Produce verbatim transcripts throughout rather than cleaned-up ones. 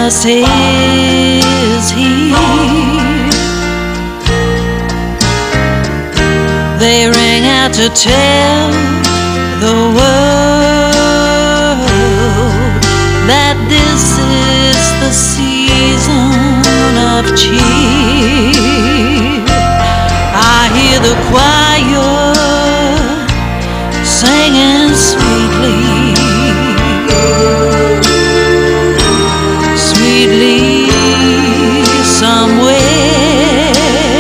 Christmas is here. They ring out to tell the world that this is the season of cheer. I hear the choir singing sweetly, sweetly somewhere,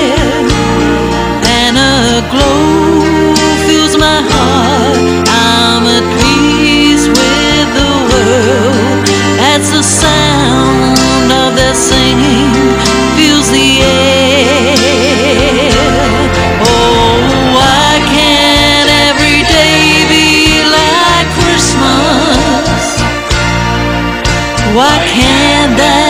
and a glow fills my heart. I'm at peace with the world as the sound of their singing fills the air. Oh, why can't every day be like Christmas? Why can't that